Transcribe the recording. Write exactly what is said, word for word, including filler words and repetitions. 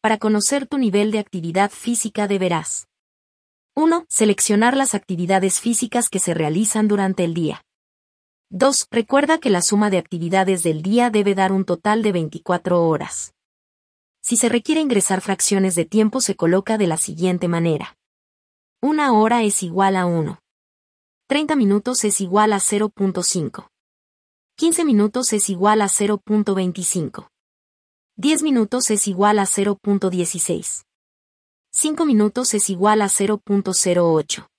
Para conocer tu nivel de actividad física deberás: uno. Seleccionar las actividades físicas que se realizan durante el día. dos. Recuerda que la suma de actividades del día debe dar un total de veinticuatro horas. Si se requiere ingresar fracciones de tiempo, se coloca de la siguiente manera: Una hora es igual a uno. treinta minutos es igual a cero punto cinco. quince minutos es igual a cero punto veinticinco. diez minutos es igual a cero punto dieciséis. cinco minutos es igual a cero punto cero ocho.